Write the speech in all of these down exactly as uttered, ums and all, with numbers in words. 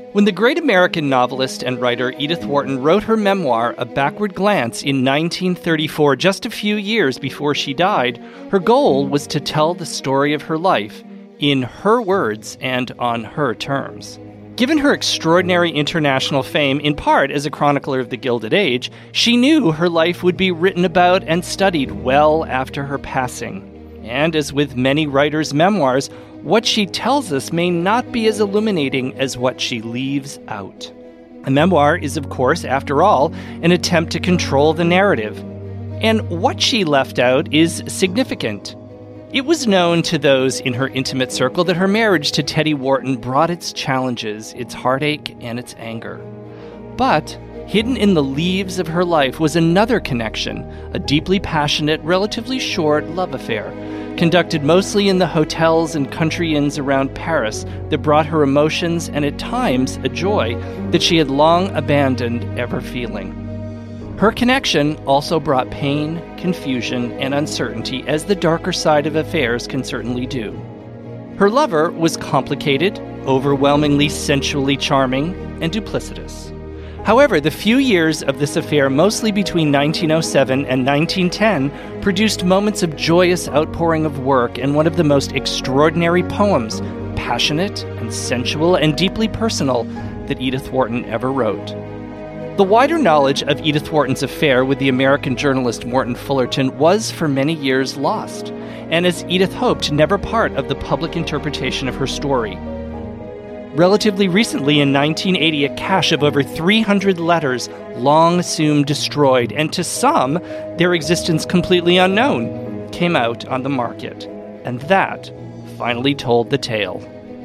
When the great American novelist and writer Edith Wharton wrote her memoir, A Backward Glance, in nineteen thirty-four, just a few years before she died, her goal was to tell the story of her life in her words and on her terms. Given her extraordinary international fame, in part as a chronicler of the Gilded Age, she knew her life would be written about and studied well after her passing. And as with many writers' memoirs, what she tells us may not be as illuminating as what she leaves out. A memoir is, of course, after all, an attempt to control the narrative. And what she left out is significant. It was known to those in her intimate circle that her marriage to Teddy Wharton brought its challenges, its heartache, and its anger. But hidden in the leaves of her life was another connection, a deeply passionate, relatively short love affair, conducted mostly in the hotels and country inns around Paris that brought her emotions and at times a joy that she had long abandoned ever feeling. Her connection also brought pain, confusion, and uncertainty, as the darker side of affairs can certainly do. Her lover was complicated, overwhelmingly sensually charming, and duplicitous. However, the few years of this affair, mostly between nineteen oh seven and nineteen ten, produced moments of joyous outpouring of work and one of the most extraordinary poems, passionate and sensual and deeply personal, that Edith Wharton ever wrote. The wider knowledge of Edith Wharton's affair with the American journalist Morton Fullerton was for many years lost, and as Edith hoped, never part of the public interpretation of her story. Relatively recently, in nineteen eighty, a cache of over three hundred letters, long assumed destroyed, and to some, their existence completely unknown, came out on the market. And that finally told the tale.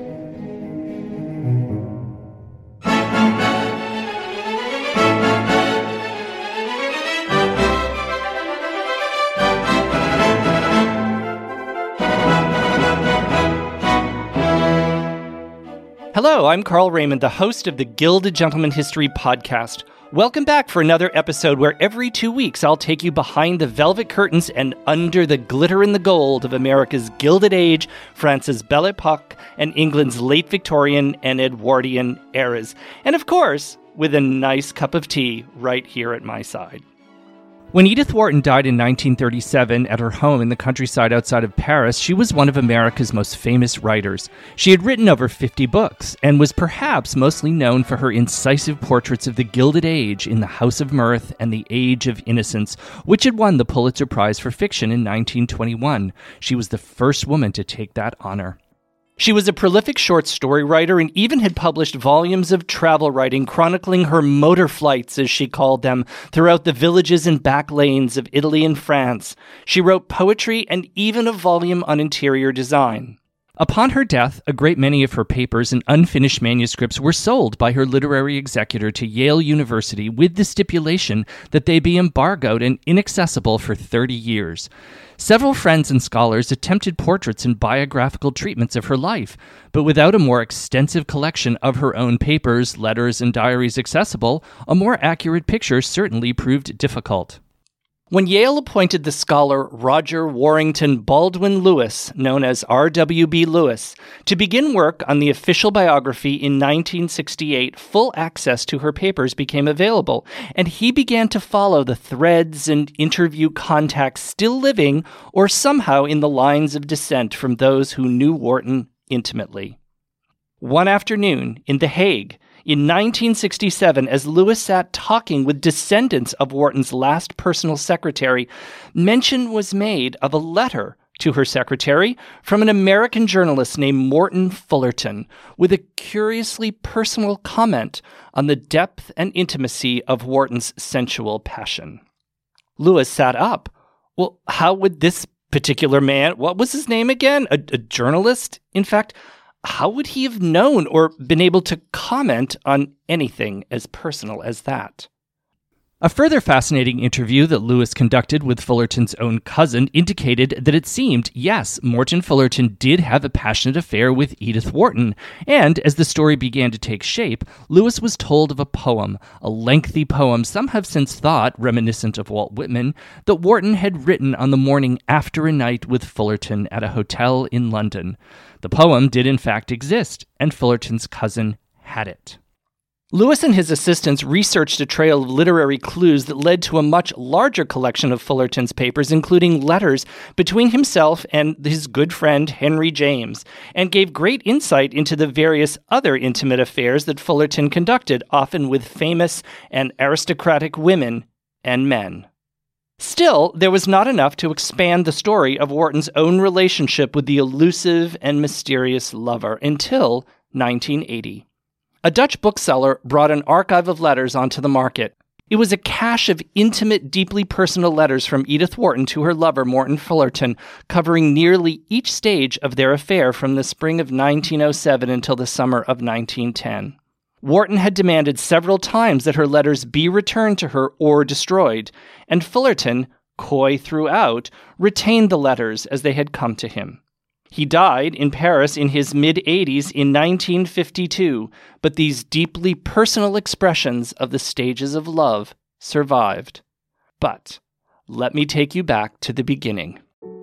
Hello, I'm Carl Raymond, the host of the Gilded Gentleman History podcast. Welcome back for another episode where every two weeks I'll take you behind the velvet curtains and under the glitter and the gold of America's Gilded Age, France's Belle Epoque, and England's late Victorian and Edwardian eras. And of course, with a nice cup of tea right here at my side. When Edith Wharton died in nineteen thirty-seven at her home in the countryside outside of Paris, she was one of America's most famous writers. She had written over fifty books and was perhaps mostly known for her incisive portraits of the Gilded Age in The House of Mirth and The Age of Innocence, which had won the Pulitzer Prize for Fiction in nineteen twenty-one. She was the first woman to take that honor. She was a prolific short story writer and even had published volumes of travel writing chronicling her motor flights, as she called them, throughout the villages and back lanes of Italy and France. She wrote poetry and even a volume on interior design. Upon her death, a great many of her papers and unfinished manuscripts were sold by her literary executor to Yale University with the stipulation that they be embargoed and inaccessible for thirty years. Several friends and scholars attempted portraits and biographical treatments of her life, but without a more extensive collection of her own papers, letters, and diaries accessible, a more accurate picture certainly proved difficult. When Yale appointed the scholar Roger Warrington Baldwin Lewis, known as R W B Lewis, to begin work on the official biography in nineteen sixty-eight, full access to her papers became available, and he began to follow the threads and interview contacts still living or somehow in the lines of descent from those who knew Wharton intimately. One afternoon in The Hague, in nineteen sixty-seven, as Lewis sat talking with descendants of Wharton's last personal secretary, mention was made of a letter to her secretary from an American journalist named Morton Fullerton, with a curiously personal comment on the depth and intimacy of Wharton's sensual passion. Lewis sat up. Well, how would this particular man, what was his name again? A, a journalist? In fact, how would he have known or been able to comment on anything as personal as that? A further fascinating interview that Lewis conducted with Fullerton's own cousin indicated that it seemed, yes, Morton Fullerton did have a passionate affair with Edith Wharton, and as the story began to take shape, Lewis was told of a poem, a lengthy poem some have since thought, reminiscent of Walt Whitman, that Wharton had written on the morning after a night with Fullerton at a hotel in London. The poem did in fact exist, and Fullerton's cousin had it. Lewis and his assistants researched a trail of literary clues that led to a much larger collection of Fullerton's papers, including letters between himself and his good friend Henry James, and gave great insight into the various other intimate affairs that Fullerton conducted, often with famous and aristocratic women and men. Still, there was not enough to expand the story of Wharton's own relationship with the elusive and mysterious lover until nineteen eighty. A Dutch bookseller brought an archive of letters onto the market. It was a cache of intimate, deeply personal letters from Edith Wharton to her lover, Morton Fullerton, covering nearly each stage of their affair from the spring of nineteen oh seven until the summer of nineteen ten. Wharton had demanded several times that her letters be returned to her or destroyed, and Fullerton, coy throughout, retained the letters as they had come to him. He died in Paris in his mid-eighties in nineteen fifty-two, but these deeply personal expressions of the stages of love survived. But let me take you back to the beginning.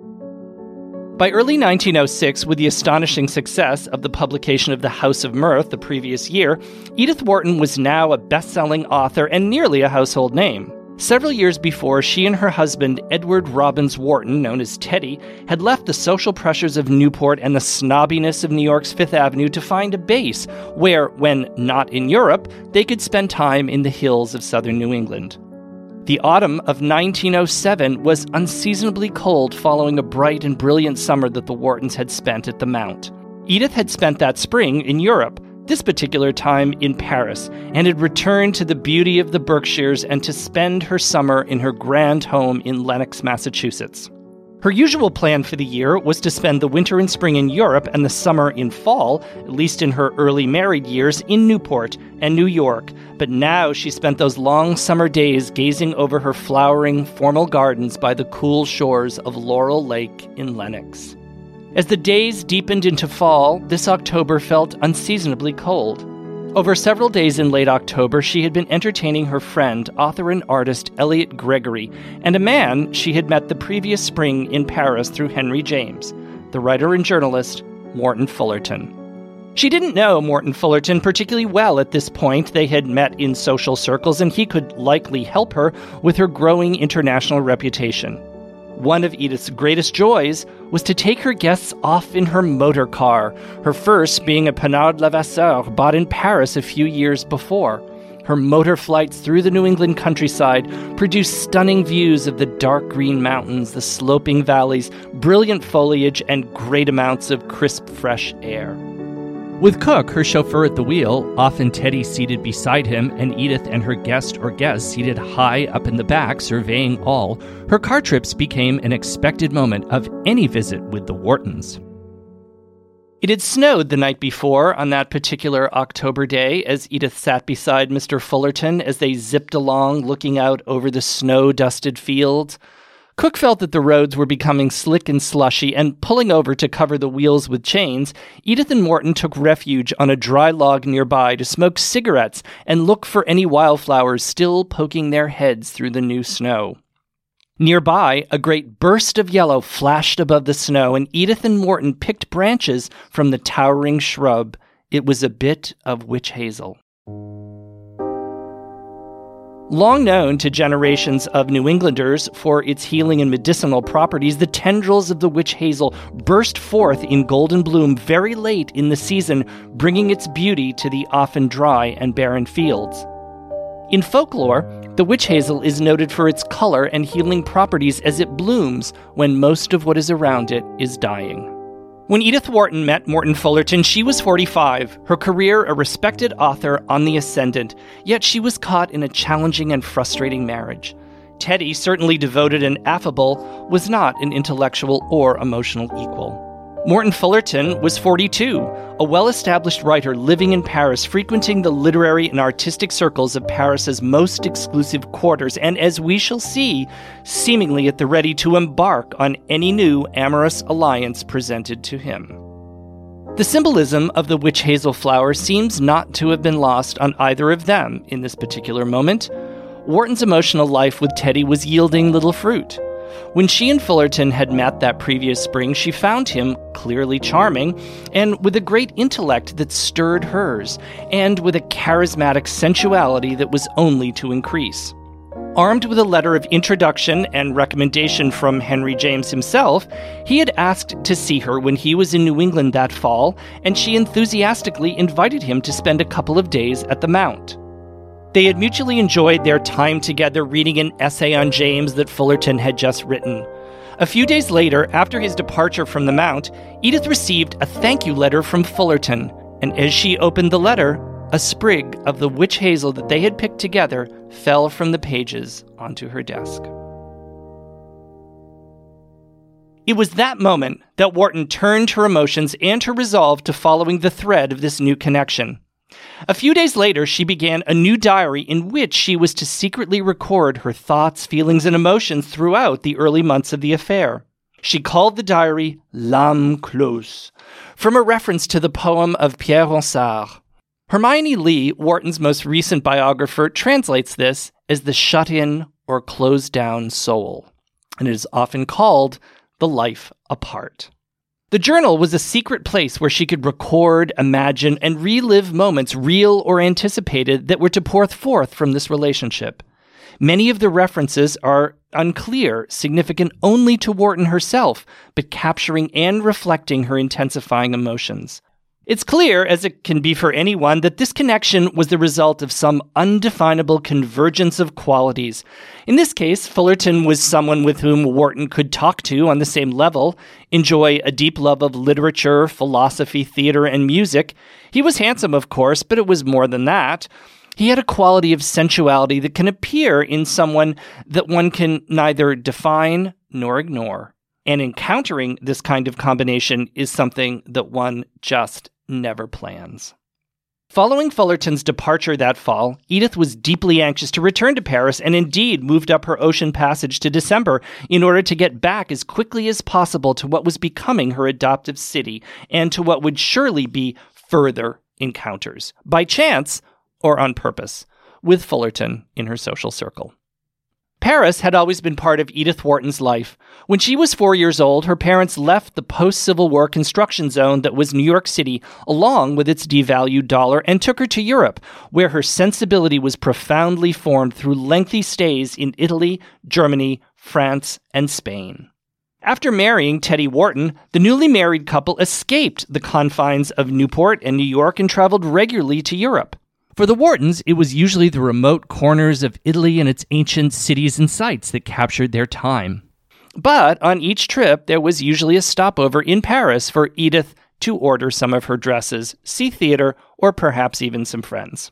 By early nineteen oh six, with the astonishing success of the publication of The House of Mirth the previous year, Edith Wharton was now a best-selling author and nearly a household name. Several years before, she and her husband, Edward Robbins Wharton, known as Teddy, had left the social pressures of Newport and the snobbiness of New York's Fifth Avenue to find a base where, when not in Europe, they could spend time in the hills of southern New England. The autumn of nineteen oh seven was unseasonably cold following a bright and brilliant summer that the Whartons had spent at the Mount. Edith had spent that spring in Europe, this particular time in Paris, and had returned to the beauty of the Berkshires and to spend her summer in her grand home in Lenox, Massachusetts. Her usual plan for the year was to spend the winter and spring in Europe and the summer in fall, at least in her early married years, in Newport and New York, but now she spent those long summer days gazing over her flowering, formal gardens by the cool shores of Laurel Lake in Lenox. As the days deepened into fall, this October felt unseasonably cold. Over several days in late October, she had been entertaining her friend, author and artist Elliot Gregory, and a man she had met the previous spring in Paris through Henry James, the writer and journalist Morton Fullerton. She didn't know Morton Fullerton particularly well at this point. They had met in social circles, and he could likely help her with her growing international reputation. One of Edith's greatest joys was to take her guests off in her motor car, her first being a Panhard Levasseur bought in Paris a few years before. Her motor flights through the New England countryside produced stunning views of the dark green mountains, the sloping valleys, brilliant foliage, and great amounts of crisp, fresh air. With Cook, her chauffeur, at the wheel, often Teddy seated beside him, and Edith and her guest or guests seated high up in the back, surveying all, her car trips became an expected moment of any visit with the Whartons. It had snowed the night before on that particular October day as Edith sat beside Mister Fullerton as they zipped along looking out over the snow-dusted fields. Cook felt that the roads were becoming slick and slushy, and pulling over to cover the wheels with chains, Edith and Morton took refuge on a dry log nearby to smoke cigarettes and look for any wildflowers still poking their heads through the new snow. Nearby, a great burst of yellow flashed above the snow, and Edith and Morton picked branches from the towering shrub. It was a bit of witch hazel. Long known to generations of New Englanders for its healing and medicinal properties, the tendrils of the witch hazel burst forth in golden bloom very late in the season, bringing its beauty to the often dry and barren fields. In folklore, the witch hazel is noted for its color and healing properties as it blooms when most of what is around it is dying. When Edith Wharton met Morton Fullerton, she was forty-five, her career a respected author on the ascendant, yet she was caught in a challenging and frustrating marriage. Teddy, certainly devoted and affable, was not an intellectual or emotional equal. Morton Fullerton was forty-two, a well-established writer living in Paris, frequenting the literary and artistic circles of Paris's most exclusive quarters, and as we shall see, seemingly at the ready to embark on any new amorous alliance presented to him. The symbolism of the witch hazel flower seems not to have been lost on either of them in this particular moment. Wharton's emotional life with Teddy was yielding little fruit. When she and Fullerton had met that previous spring, she found him clearly charming and with a great intellect that stirred hers, and with a charismatic sensuality that was only to increase. Armed with a letter of introduction and recommendation from Henry James himself, he had asked to see her when he was in New England that fall, and she enthusiastically invited him to spend a couple of days at the Mount. They had mutually enjoyed their time together reading an essay on James that Fullerton had just written. A few days later, after his departure from the Mount, Edith received a thank you letter from Fullerton, and as she opened the letter, a sprig of the witch hazel that they had picked together fell from the pages onto her desk. It was that moment that Wharton turned her emotions and her resolve to following the thread of this new connection. A few days later, she began a new diary in which she was to secretly record her thoughts, feelings, and emotions throughout the early months of the affair. She called the diary L'Âme Close, from a reference to the poem of Pierre Ronsard. Hermione Lee, Wharton's most recent biographer, translates this as the shut-in or closed-down soul, and it is often called the life apart. The journal was a secret place where she could record, imagine, and relive moments, real or anticipated, that were to pour forth from this relationship. Many of the references are unclear, significant only to Wharton herself, but capturing and reflecting her intensifying emotions. It's clear, as it can be for anyone, that this connection was the result of some undefinable convergence of qualities. In this case, Fullerton was someone with whom Wharton could talk to on the same level, enjoy a deep love of literature, philosophy, theater, and music. He was handsome, of course, but it was more than that. He had a quality of sensuality that can appear in someone that one can neither define nor ignore. And encountering this kind of combination is something that one just never plans. Following Fullerton's departure that fall, Edith was deeply anxious to return to Paris and indeed moved up her ocean passage to December in order to get back as quickly as possible to what was becoming her adoptive city and to what would surely be further encounters, by chance or on purpose, with Fullerton in her social circle. Paris had always been part of Edith Wharton's life. When she was four years old, her parents left the post-Civil War construction zone that was New York City, along with its devalued dollar, and took her to Europe, where her sensibility was profoundly formed through lengthy stays in Italy, Germany, France, and Spain. After marrying Teddy Wharton, the newly married couple escaped the confines of Newport and New York and traveled regularly to Europe. For the Whartons, it was usually the remote corners of Italy and its ancient cities and sites that captured their time. But on each trip, there was usually a stopover in Paris for Edith to order some of her dresses, see theater, or perhaps even some friends.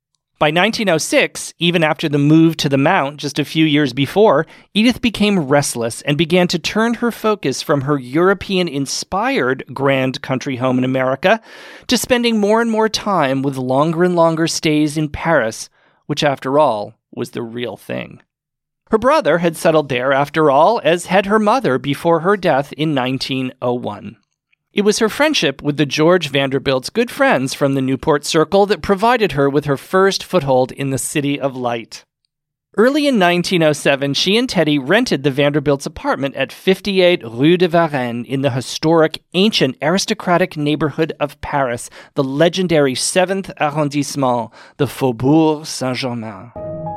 By nineteen oh six, even after the move to the Mount just a few years before, Edith became restless and began to turn her focus from her European-inspired grand country home in America to spending more and more time with longer and longer stays in Paris, which, after all, was the real thing. Her brother had settled there, after all, as had her mother before her death in nineteen oh one. It was her friendship with the George Vanderbilt's good friends from the Newport Circle that provided her with her first foothold in the City of Light. Early in nineteen oh seven, she and Teddy rented the Vanderbilt's apartment at fifty-eight Rue de Varenne in the historic, ancient, aristocratic neighborhood of Paris, the legendary seventh arrondissement, the Faubourg Saint-Germain.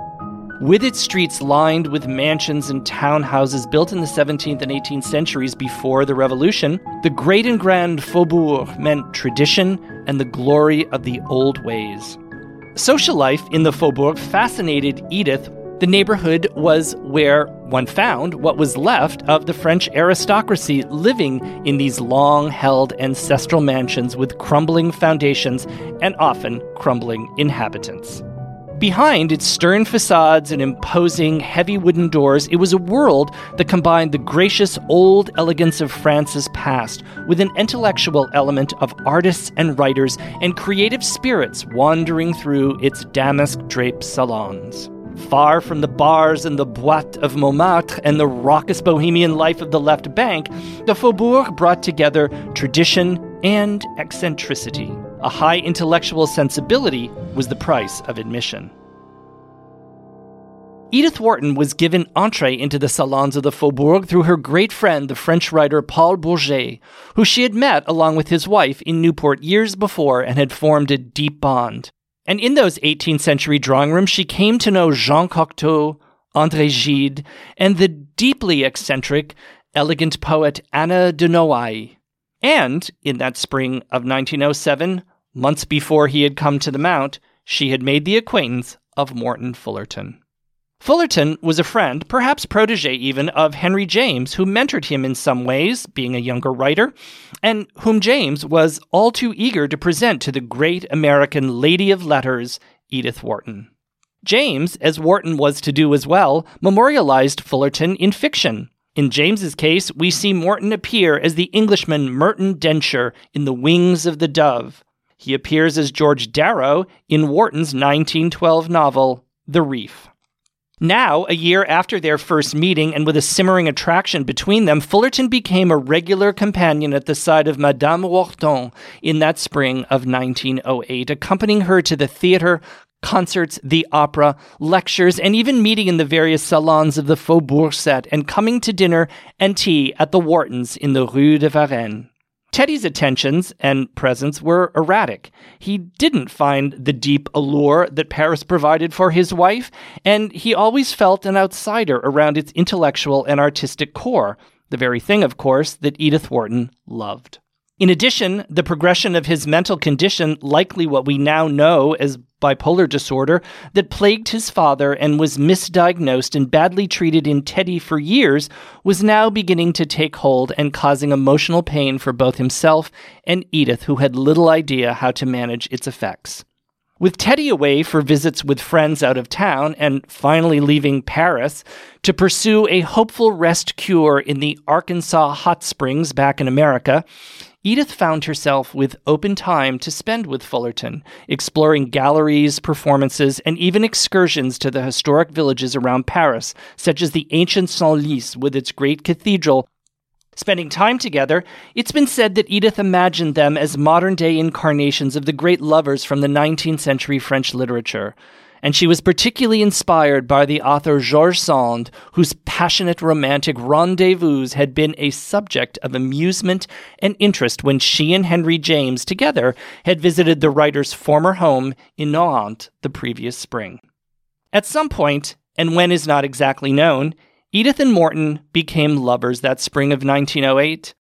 With its streets lined with mansions and townhouses built in the seventeenth and eighteenth centuries before the Revolution, the great and grand faubourg meant tradition and the glory of the old ways. Social life in the faubourg fascinated Edith. The neighborhood was where one found what was left of the French aristocracy living in these long-held ancestral mansions with crumbling foundations and often crumbling inhabitants. Behind its stern facades and imposing heavy wooden doors, it was a world that combined the gracious old elegance of France's past with an intellectual element of artists and writers and creative spirits wandering through its damask-draped salons. Far from the bars and the boîtes of Montmartre and the raucous bohemian life of the left bank, the Faubourg brought together tradition and eccentricity. A high intellectual sensibility was the price of admission. Edith Wharton was given entree into the salons of the Faubourg through her great friend, the French writer Paul Bourget, who she had met along with his wife in Newport years before and had formed a deep bond. And in those eighteenth century drawing rooms, she came to know Jean Cocteau, André Gide, and the deeply eccentric, elegant poet Anna de Noailles. And in that spring of nineteen oh seven, months before he had come to the Mount, she had made the acquaintance of Morton Fullerton. Fullerton was a friend, perhaps protege even, of Henry James, who mentored him in some ways, being a younger writer, and whom James was all too eager to present to the great American lady of letters, Edith Wharton. James, as Wharton was to do as well, memorialized Fullerton in fiction. In James's case, we see Morton appear as the Englishman Merton Densher in The Wings of the Dove. He appears as George Darrow in Wharton's nineteen twelve novel, The Reef. Now, a year after their first meeting and with a simmering attraction between them, Fullerton became a regular companion at the side of Madame Wharton in that spring of nineteen oh eight, accompanying her to the theater, concerts, the opera, lectures, and even meeting in the various salons of the Faubourg set and coming to dinner and tea at the Whartons in the Rue de Varennes. Teddy's attentions and presence were erratic. He didn't find the deep allure that Paris provided for his wife, and he always felt an outsider around its intellectual and artistic core, the very thing, of course, that Edith Wharton loved. In addition, the progression of his mental condition, likely what we now know as bipolar disorder, that plagued his father and was misdiagnosed and badly treated in Teddy for years, was now beginning to take hold and causing emotional pain for both himself and Edith, who had little idea how to manage its effects. With Teddy away for visits with friends out of town and finally leaving Paris to pursue a hopeful rest cure in the Arkansas hot springs back in America, Edith found herself with open time to spend with Fullerton, exploring galleries, performances, and even excursions to the historic villages around Paris, such as the ancient Senlis with its great cathedral. Spending time together, it's been said that Edith imagined them as modern-day incarnations of the great lovers from the nineteenth century French literature. And she was particularly inspired by the author George Sand, whose passionate romantic rendezvous had been a subject of amusement and interest when she and Henry James together had visited the writer's former home in Nohant the previous spring. At some point, and when is not exactly known, Edith and Morton became lovers that spring of nineteen oh eight.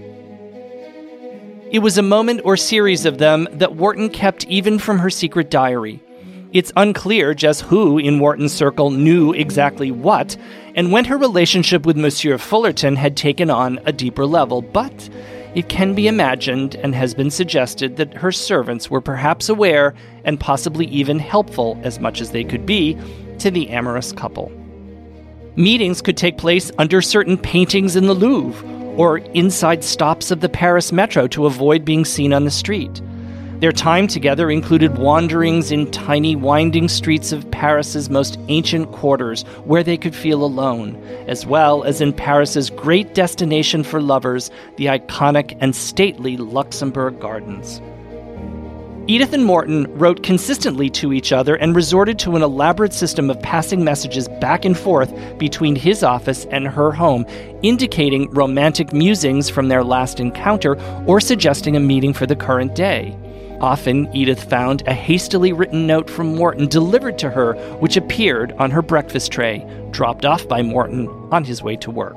It was a moment or series of them that Wharton kept even from her secret diary. It's unclear just who in Wharton's circle knew exactly what, and when her relationship with Monsieur Fullerton had taken on a deeper level, but it can be imagined and has been suggested that her servants were perhaps aware and possibly even helpful, as much as they could be, to the amorous couple. Meetings could take place under certain paintings in the Louvre, or inside stops of the Paris metro to avoid being seen on the street. Their time together included wanderings in tiny, winding streets of Paris's most ancient quarters where they could feel alone, as well as in Paris's great destination for lovers, the iconic and stately Luxembourg Gardens. Edith and Morton wrote consistently to each other and resorted to an elaborate system of passing messages back and forth between his office and her home, indicating romantic musings from their last encounter or suggesting a meeting for the current day. Often, Edith found a hastily written note from Morton delivered to her, which appeared on her breakfast tray, dropped off by Morton on his way to work.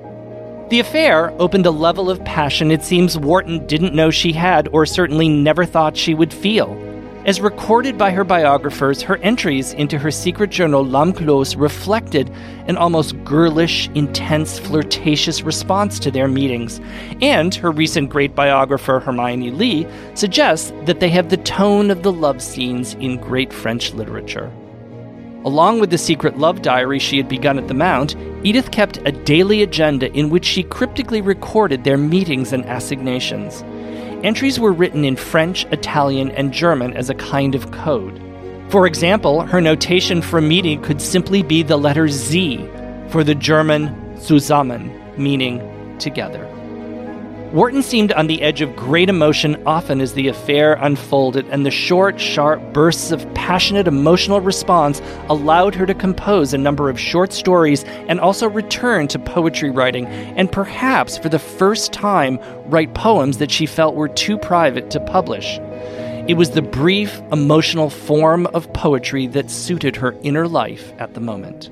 The affair opened a level of passion it seems Wharton didn't know she had, or certainly never thought she would feel. As recorded by her biographers, her entries into her secret journal L'Âme Close reflected an almost girlish, intense, flirtatious response to their meetings. And her recent great biographer Hermione Lee suggests that they have the tone of the love scenes in great French literature. Along with the secret love diary she had begun at the Mount, Edith kept a daily agenda in which she cryptically recorded their meetings and assignations. Entries were written in French, Italian, and German as a kind of code. For example, her notation for a meeting could simply be the letter Z for the German zusammen, meaning together. Wharton seemed on the edge of great emotion often as the affair unfolded, and the short, sharp bursts of passionate emotional response allowed her to compose a number of short stories and also return to poetry writing, and perhaps for the first time write poems that she felt were too private to publish. It was the brief, emotional form of poetry that suited her inner life at the moment.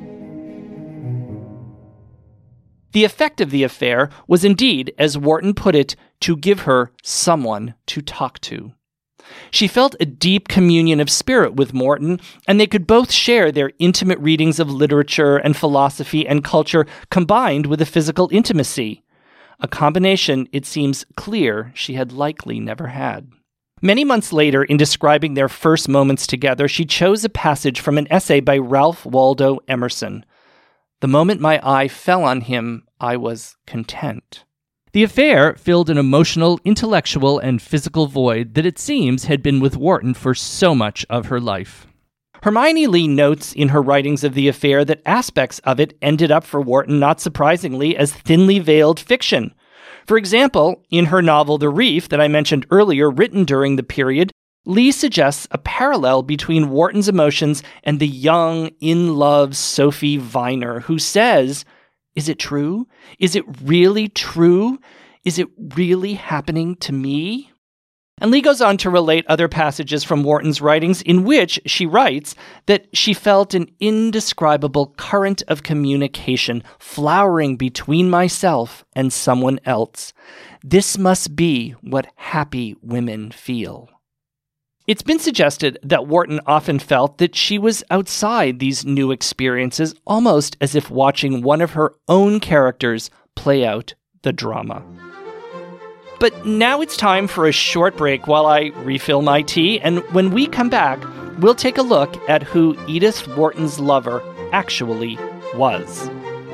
The effect of the affair was indeed, as Wharton put it, to give her someone to talk to. She felt a deep communion of spirit with Wharton, and they could both share their intimate readings of literature and philosophy and culture combined with a physical intimacy, a combination it seems clear she had likely never had. Many months later, in describing their first moments together, she chose a passage from an essay by Ralph Waldo Emerson. The moment my eye fell on him, I was content. The affair filled an emotional, intellectual, and physical void that it seems had been with Wharton for so much of her life. Hermione Lee notes in her writings of the affair that aspects of it ended up for Wharton, not surprisingly, as thinly veiled fiction. For example, in her novel The Reef that I mentioned earlier, written during the period, Lee suggests a parallel between Wharton's emotions and the young, in-love Sophie Viner, who says, "Is it true? Is it really true? Is it really happening to me?" And Lee goes on to relate other passages from Wharton's writings in which she writes that she felt an indescribable current of communication flowering between myself and someone else. This must be what happy women feel. It's been suggested that Wharton often felt that she was outside these new experiences, almost as if watching one of her own characters play out the drama. But now it's time for a short break while I refill my tea, and when we come back, we'll take a look at who Edith Wharton's lover actually was.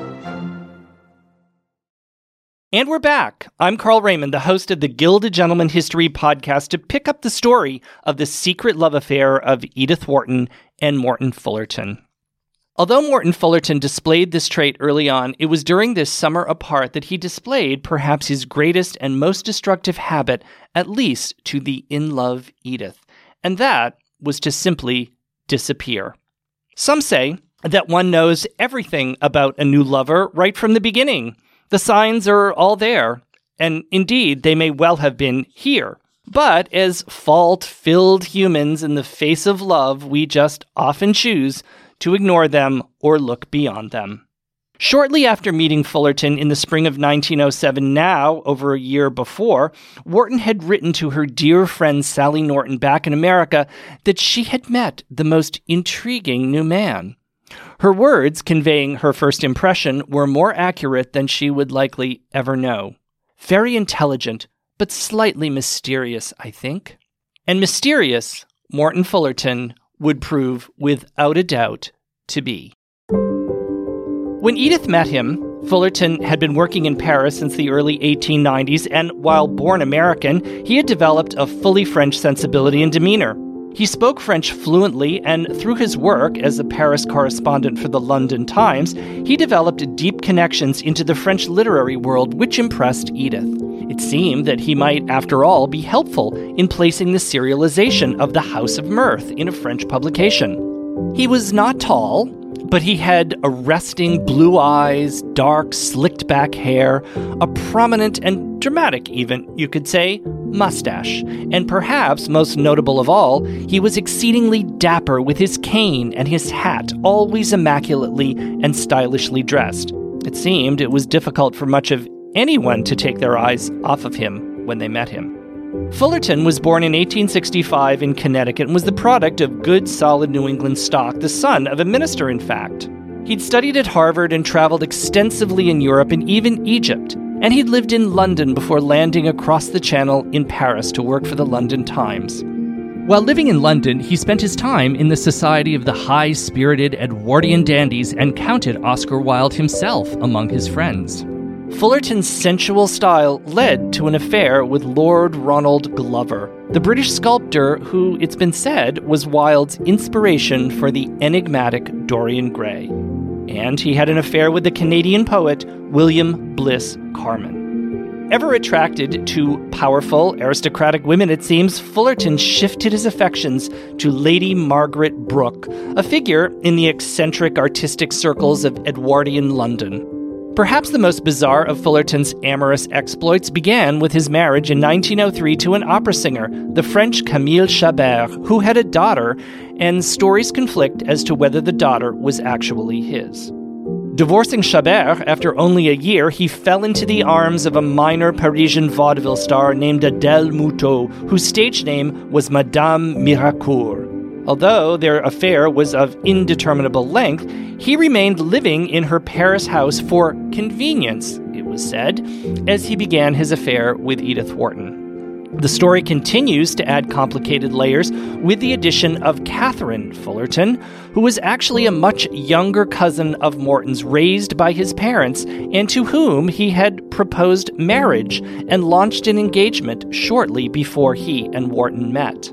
And we're back. I'm Carl Raymond, the host of the Gilded Gentleman History podcast, to pick up the story of the secret love affair of Edith Wharton and Morton Fullerton. Although Morton Fullerton displayed this trait early on, it was during this summer apart that he displayed perhaps his greatest and most destructive habit, at least to the in-love Edith, and that was to simply disappear. Some say that one knows everything about a new lover right from the beginning. The signs are all there, and indeed, they may well have been here. But as fault-filled humans in the face of love, we just often choose to ignore them or look beyond them. Shortly after meeting Fullerton in the spring of nineteen oh seven, now over a year before, Wharton had written to her dear friend Sally Norton back in America that she had met the most intriguing new man. Her words, conveying her first impression, were more accurate than she would likely ever know. Very intelligent, but slightly mysterious, I think. And mysterious, Morton Fullerton would prove without a doubt to be. When Edith met him, Fullerton had been working in Paris since the early eighteen nineties, and while born American, he had developed a fully French sensibility and demeanor. He spoke French fluently, and through his work as a Paris correspondent for the London Times, he developed deep connections into the French literary world, which impressed Edith. It seemed that he might, after all, be helpful in placing the serialization of The House of Mirth in a French publication. He was not tall, but he had arresting blue eyes, dark, slicked-back hair, a prominent and dramatic, even, you could say, mustache, and perhaps most notable of all, he was exceedingly dapper with his cane and his hat, always immaculately and stylishly dressed. It seemed it was difficult for much of anyone to take their eyes off of him when they met him. Fullerton was born in eighteen sixty-five in Connecticut and was the product of good, solid New England stock, the son of a minister, in fact. He'd studied at Harvard and traveled extensively in Europe and even Egypt, and he'd lived in London before landing across the Channel in Paris to work for the London Times. While living in London, he spent his time in the society of the high-spirited Edwardian dandies and counted Oscar Wilde himself among his friends. Fullerton's sensual style led to an affair with Lord Ronald Glover, the British sculptor who, it's been said, was Wilde's inspiration for the enigmatic Dorian Gray. And he had an affair with the Canadian poet William Bliss Carman. Ever attracted to powerful, aristocratic women, it seems, Fullerton shifted his affections to Lady Margaret Brooke, a figure in the eccentric artistic circles of Edwardian London. Perhaps the most bizarre of Fullerton's amorous exploits began with his marriage in nineteen oh three to an opera singer, the French Camille Chabert, who had a daughter, and stories conflict as to whether the daughter was actually his. Divorcing Chabert after only a year, he fell into the arms of a minor Parisian vaudeville star named Adèle Moutot, whose stage name was Madame Miracourt. Although their affair was of indeterminable length, he remained living in her Paris house for convenience, it was said, as he began his affair with Edith Wharton. The story continues to add complicated layers with the addition of Catherine Fullerton, who was actually a much younger cousin of Morton's, raised by his parents, and to whom he had proposed marriage and launched an engagement shortly before he and Wharton met.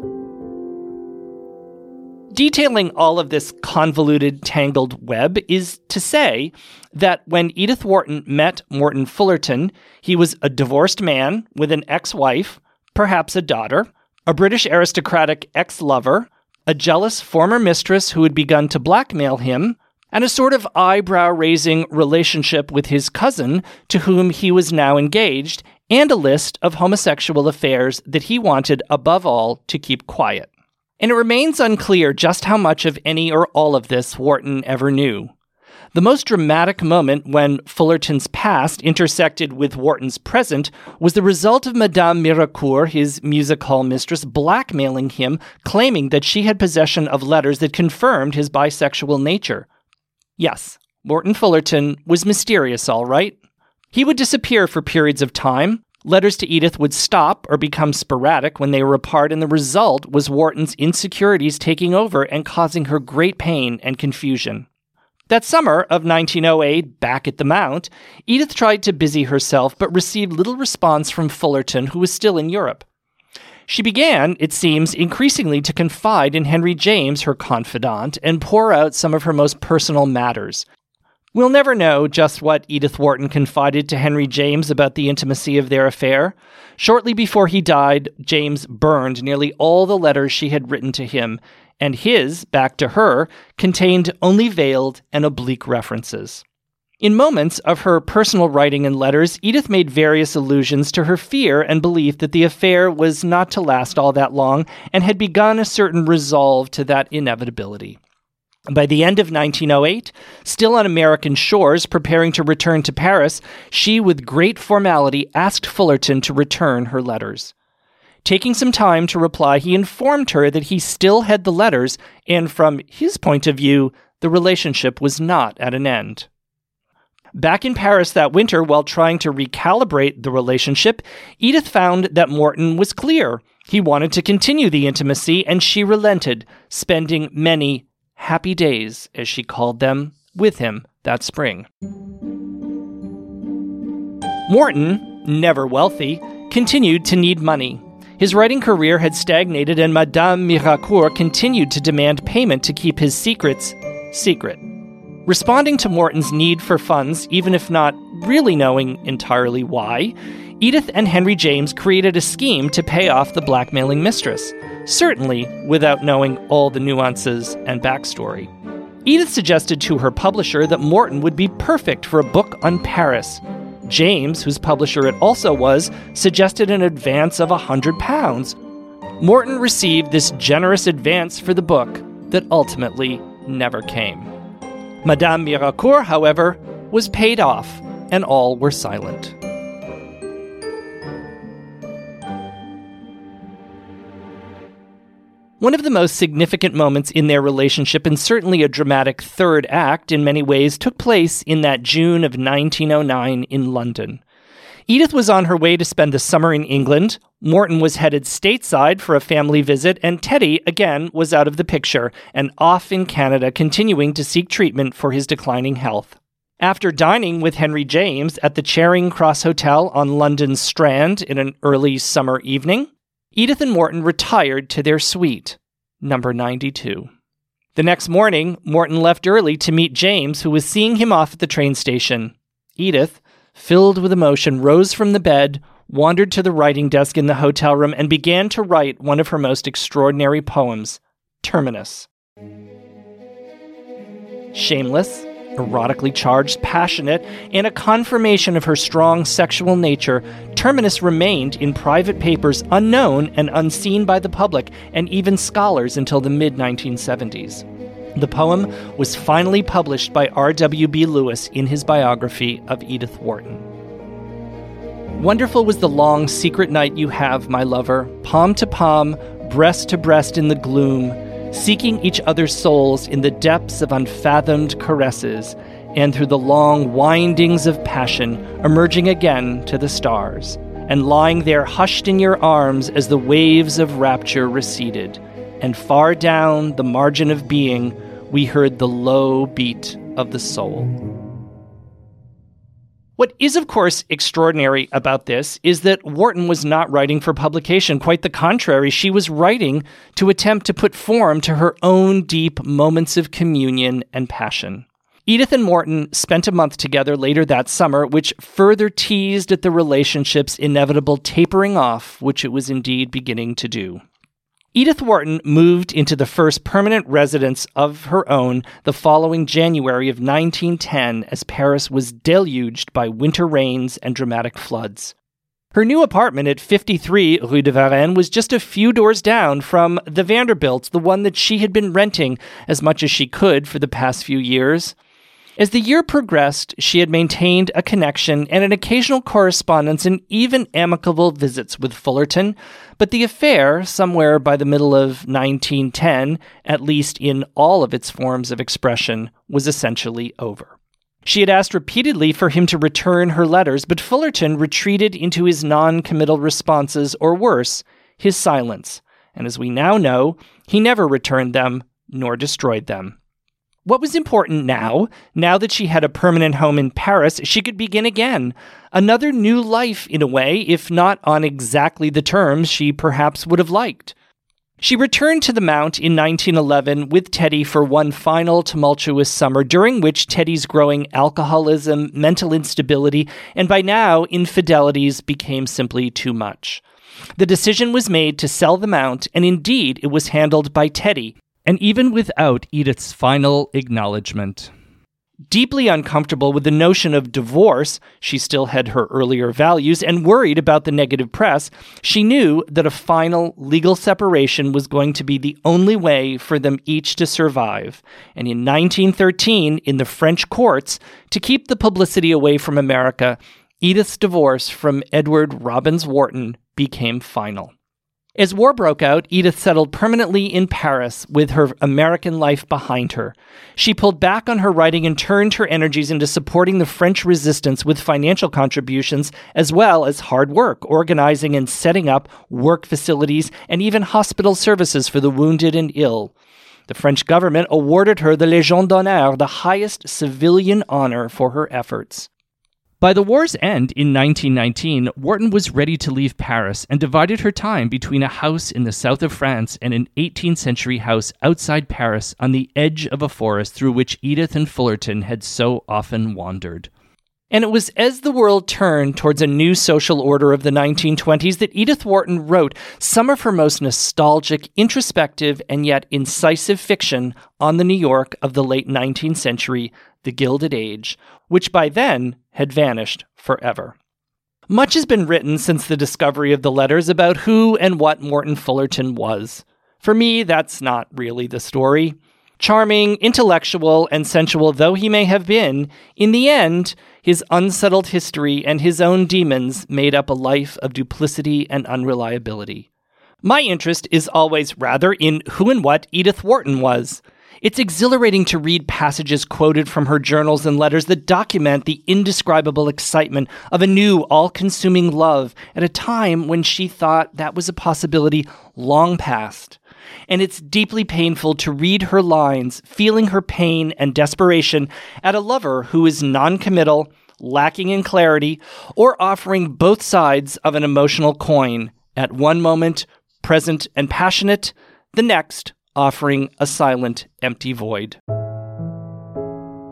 Detailing all of this convoluted, tangled web is to say that when Edith Wharton met Morton Fullerton, he was a divorced man with an ex-wife, perhaps a daughter, a British aristocratic ex-lover, a jealous former mistress who had begun to blackmail him, and a sort of eyebrow-raising relationship with his cousin, to whom he was now engaged, and a list of homosexual affairs that he wanted, above all, to keep quiet. And it remains unclear just how much of any or all of this Wharton ever knew. The most dramatic moment when Fullerton's past intersected with Wharton's present was the result of Madame Miracourt, his music hall mistress, blackmailing him, claiming that she had possession of letters that confirmed his bisexual nature. Yes, Morton Fullerton was mysterious, all right. He would disappear for periods of time. Letters to Edith would stop or become sporadic when they were apart, and the result was Wharton's insecurities taking over and causing her great pain and confusion. That summer of nineteen oh eight, back at the Mount, Edith tried to busy herself but received little response from Fullerton, who was still in Europe. She began, it seems, increasingly to confide in Henry James, her confidant, and pour out some of her most personal matters. We'll never know just what Edith Wharton confided to Henry James about the intimacy of their affair. Shortly before he died, James burned nearly all the letters she had written to him, and his, back to her, contained only veiled and oblique references. In moments of her personal writing and letters, Edith made various allusions to her fear and belief that the affair was not to last all that long and had begun a certain resolve to that inevitability. By the end of nineteen oh eight, still on American shores, preparing to return to Paris, she, with great formality, asked Fullerton to return her letters. Taking some time to reply, he informed her that he still had the letters, and from his point of view, the relationship was not at an end. Back in Paris that winter, while trying to recalibrate the relationship, Edith found that Morton was clear. He wanted to continue the intimacy, and she relented, spending many happy days, as she called them, with him that spring. Morton, never wealthy, continued to need money. His writing career had stagnated, and Madame Miracourt continued to demand payment to keep his secrets secret. Responding to Morton's need for funds, even if not really knowing entirely why, Edith and Henry James created a scheme to pay off the blackmailing mistress, certainly without knowing all the nuances and backstory. Edith suggested to her publisher that Morton would be perfect for a book on Paris. James, whose publisher it also was, suggested an advance of a hundred pounds. Morton received this generous advance for the book that ultimately never came. Madame Miracourt, however, was paid off, and all were silent. One of the most significant moments in their relationship, and certainly a dramatic third act in many ways, took place in that June of nineteen oh nine in London. Edith was on her way to spend the summer in England, Morton was headed stateside for a family visit, and Teddy, again, was out of the picture and off in Canada continuing to seek treatment for his declining health. After dining with Henry James at the Charing Cross Hotel on London's Strand in an early summer evening, Edith and Morton retired to their suite, number ninety-two. The next morning, Morton left early to meet James, who was seeing him off at the train station. Edith, filled with emotion, rose from the bed, wandered to the writing desk in the hotel room, and began to write one of her most extraordinary poems, Terminus. Shameless, erotically charged, passionate, and a confirmation of her strong sexual nature, Terminus remained in private papers unknown and unseen by the public and even scholars until the mid nineteen seventies. The poem was finally published by R W B Lewis in his biography of Edith Wharton. Wonderful was the long, secret night you have, my lover, palm to palm, breast to breast in the gloom, seeking each other's souls in the depths of unfathomed caresses, and through the long windings of passion, emerging again to the stars, and lying there hushed in your arms as the waves of rapture receded, and far down the margin of being, we heard the low beat of the soul. What is, of course, extraordinary about this is that Wharton was not writing for publication. Quite the contrary, she was writing to attempt to put form to her own deep moments of communion and passion. Edith and Wharton spent a month together later that summer, which further teased at the relationship's inevitable tapering off, which it was indeed beginning to do. Edith Wharton moved into the first permanent residence of her own the following January of nineteen ten as Paris was deluged by winter rains and dramatic floods. Her new apartment at fifty-three Rue de Varenne was just a few doors down from the Vanderbilts, the one that she had been renting as much as she could for the past few years. As the year progressed, she had maintained a connection and an occasional correspondence and even amicable visits with Fullerton, but the affair, somewhere by the middle of nineteen ten, at least in all of its forms of expression, was essentially over. She had asked repeatedly for him to return her letters, but Fullerton retreated into his non-committal responses, or worse, his silence, and as we now know, he never returned them nor destroyed them. What was important now, now that she had a permanent home in Paris, she could begin again. Another new life, in a way, if not on exactly the terms she perhaps would have liked. She returned to the Mount in nineteen eleven with Teddy for one final tumultuous summer, during which Teddy's growing alcoholism, mental instability, and by now infidelities became simply too much. The decision was made to sell the Mount, and indeed it was handled by Teddy, and even without Edith's final acknowledgement. Deeply uncomfortable with the notion of divorce, she still had her earlier values, and worried about the negative press, she knew that a final legal separation was going to be the only way for them each to survive. And in nineteen thirteen, in the French courts, to keep the publicity away from America, Edith's divorce from Edward Robbins Wharton became final. As war broke out, Edith settled permanently in Paris with her American life behind her. She pulled back on her writing and turned her energies into supporting the French resistance with financial contributions, as well as hard work, organizing and setting up work facilities and even hospital services for the wounded and ill. The French government awarded her the Légion d'honneur, the highest civilian honor for her efforts. By the war's end in nineteen nineteen, Wharton was ready to leave Paris and divided her time between a house in the south of France and an eighteenth century house outside Paris on the edge of a forest through which Edith and Fullerton had so often wandered. And it was as the world turned towards a new social order of the nineteen twenties that Edith Wharton wrote some of her most nostalgic, introspective, and yet incisive fiction on the New York of the late nineteenth century, the Gilded Age, which by then had vanished forever. Much has been written since the discovery of the letters about who and what Morton Fullerton was. For me, that's not really the story. Charming, intellectual, and sensual though he may have been, in the end, his unsettled history and his own demons made up a life of duplicity and unreliability. My interest is always rather in who and what Edith Wharton was. It's exhilarating to read passages quoted from her journals and letters that document the indescribable excitement of a new, all-consuming love at a time when she thought that was a possibility long past. And it's deeply painful to read her lines, feeling her pain and desperation at a lover who is non-committal, lacking in clarity, or offering both sides of an emotional coin, at one moment present and passionate, the next offering a silent, empty void.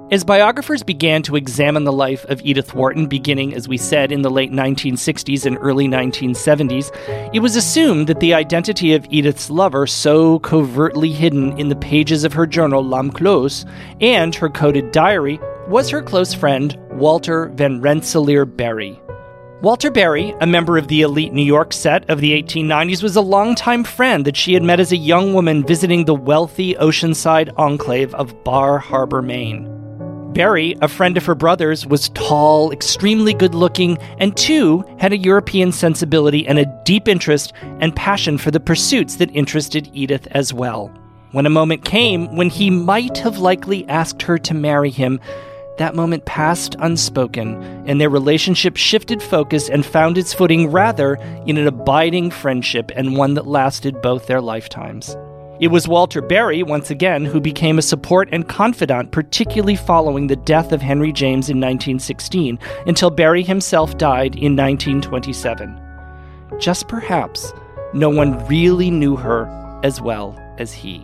As biographers began to examine the life of Edith Wharton, beginning, as we said, in the late nineteen sixties and early nineteen seventies, it was assumed that the identity of Edith's lover, so covertly hidden in the pages of her journal L'Âme Close and her coded diary, was her close friend Walter Van Rensselaer Berry. Walter Berry, a member of the elite New York set of the eighteen nineties, was a longtime friend that she had met as a young woman visiting the wealthy oceanside enclave of Bar Harbor, Maine. Berry, a friend of her brother's, was tall, extremely good-looking, and too had a European sensibility and a deep interest and passion for the pursuits that interested Edith as well. When a moment came when he might have likely asked her to marry him, that moment passed unspoken, and their relationship shifted focus and found its footing rather in an abiding friendship, and one that lasted both their lifetimes. It was Walter Berry, once again, who became a support and confidant, particularly following the death of Henry James in nineteen sixteen, until Berry himself died in nineteen twenty-seven. Just perhaps, no one really knew her as well as he.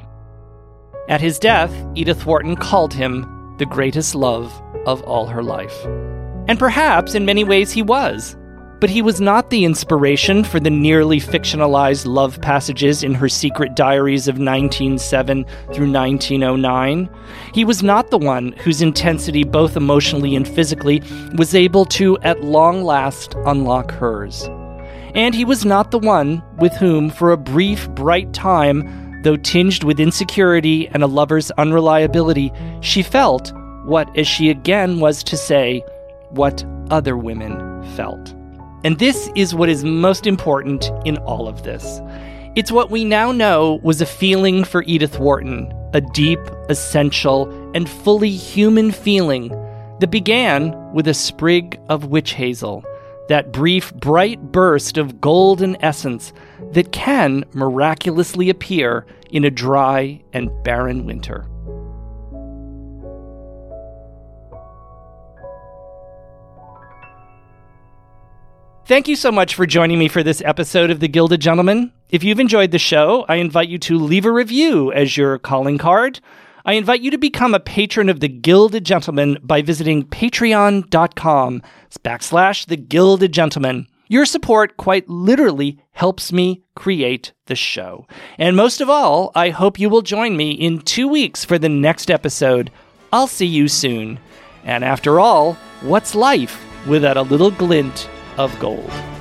At his death, Edith Wharton called him the greatest love of all her life. And perhaps, in many ways, he was. But he was not the inspiration for the nearly fictionalized love passages in her secret diaries of nineteen oh seven through nineteen oh nine. He was not the one whose intensity, both emotionally and physically, was able to, at long last, unlock hers. And he was not the one with whom, for a brief, bright time, though tinged with insecurity and a lover's unreliability, she felt what, as she again was to say, what other women felt. And this is what is most important in all of this. It's what we now know was a feeling for Edith Wharton, a deep, essential, and fully human feeling that began with a sprig of witch hazel, that brief, bright burst of golden essence that can miraculously appear in a dry and barren winter. Thank you so much for joining me for this episode of The Gilded Gentleman. If you've enjoyed the show, I invite you to leave a review as your calling card. I invite you to become a patron of The Gilded Gentleman by visiting patreon.com backslash The Gilded Gentleman. Your support quite literally helps me create the show. And most of all, I hope you will join me in two weeks for the next episode. I'll see you soon. And after all, what's life without a little glint of gold?